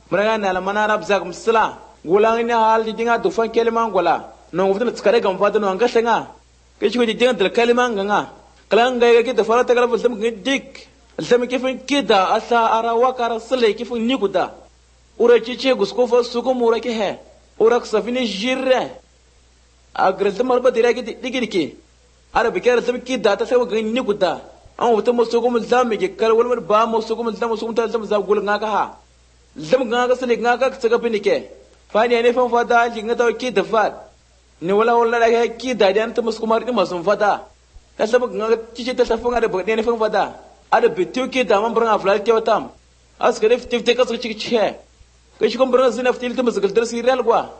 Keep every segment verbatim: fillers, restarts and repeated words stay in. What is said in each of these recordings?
mraga na la mana rab zak msla gulang ni hal di dinga dufan kelima gola no ngufta tskare gam fata no anga senga ke chiko di dinga dal kelima nganga kalang ga ga da farata kala fultam dik alsam kifin kida asa ara wakara sale kifin niguda ura chiche gusko fa suko mura ke he ura safini jirre agral tamar ba dira ke digirki ara bikar alsam kida ta sai ga niguda an wuta musu ko mun zamu ke kar wal ba musu ko mun zamu su mun ta zamu za gul ngaka ha zam ngaka sale ngaka tsaga pinike fani ne fan fada jinga ta ki da fat ne wala wala da ki da dan ta musu kuma ri masun fada ta sab ngaka cice ta safan da ba ne fan fada ada bitu ki da man buranga flal ke watam askare fitifte ka suci ce kai shi kun buranga zina fitil ta musu galdar sirral gwa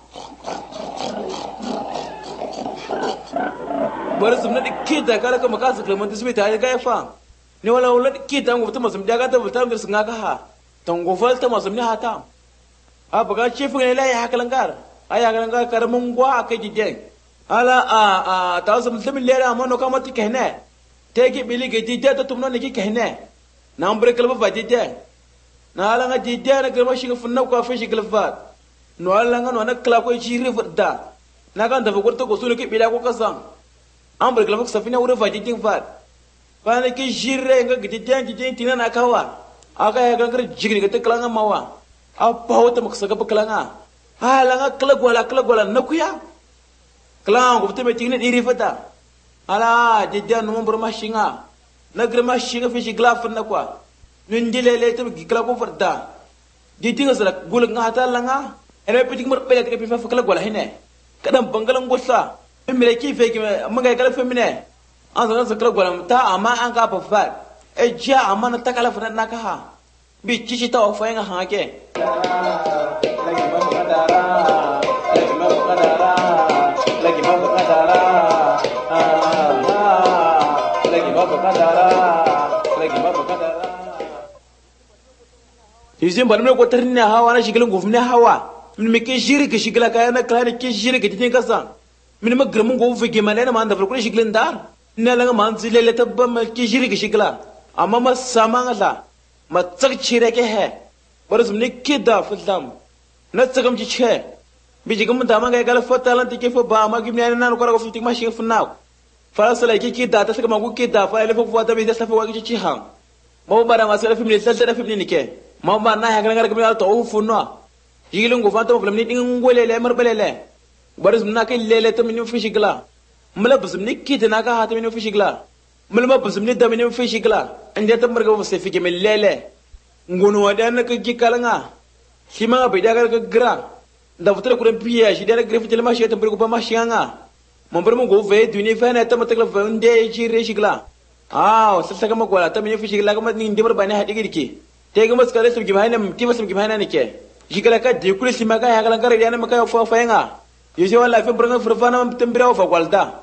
bar sumna ki da kala ka maka su kalman tisbi ta ga fa ne wala wala ki da ngufta masum da ga ta bulta da sun ga ha tango falta masum ne hata a baga chefin ne la ya hakalan gar aya hakalan gar karamin gwa akai jidden ala a a ta sum limin lera amano kama ti kehne te ki bili ge jidde ta tumno ne ki kehne na ambre kalba ba jidde na ala nga jidde na kalma shi funna ko fa shi kalfa no ala nga no na kala ko shi rifda na kan da fa gurta ko sunu ki bila ko kasan ambre kalba safina wura fa jidde fa fa ne ki jirre nga jidde jidde tina na kawa aga ya gangar jigri ga ta kalanga mawa apa wata maksaga bakalanga hala nga kala gola kala gola nakuya kala ngo bete meting ne diri fata ala jidda no mbur mashinga nagre mashinga fi shigla fanna kwa nun dilele to gikla ko farda diti nga sala gul nga hata langa ene pitik mur pele ke fa kala gola hine kadam bangalan gossa mele ki fe ki maga kala femine an zan kala gola ta amma an ga fa fa e ja amma na takala fa na ka ha bi cici ta fa nga ha ke lagi mau kadara lagi mau kadara lagi mau kadara lagi mau kadara lagi mau kadara yizin ban me ko tarne hawa na shigilin gufne hawa min me ke shiri ke shigila kaya na kala ke shiri ke tin kasan min ma gramun go fe ke malena man da farko shigilin dar ina langa man zilele tabba ma ke shiri ke shigila amma ma samanga ma tsak chire ke he baru sebenarnya kita faham, nak cakap macam biji kamu tahu mana kalau foto lan tiket foto bah, magi ni anak orang kau fitik masih faham. Falas lagi kita data sekarang mahu kita, falas lepas foto biji sesuatu lagi cici hang. Mau barang masalah film ni, selesai film ni ke? Mau mana yang kadang-kadang kami ada tahu funa. Jika lu ngufan tu film ni tinggal ngulele lemer belele. Baru sebenarnya ke lele tu minum fisikla. Malah sebenarnya kita nak hati minum fisikla. Malah sebenarnya dah minum fisikla. Anda tu mereka mesti fikir melele. Ngono ada nak ke kalanga, si mana beda kalau ke gerak, dah betul kurang biaya, si dia nak grafik jelma si tempel kupa masih anga, mempermu go ve dunia fan itu macam kalau vende ciri sigla, ah, selesai kamu kuala, tapi ni sigla kamu ni dia berbanyak hati kiri, tega mas kalau sebab gimana, tiba sebab gimana ni ke, jika laka diukur si maka yang kalau kerja ni maka apa apa enga, jadi orang life berangkat berfana tempera apa kualta.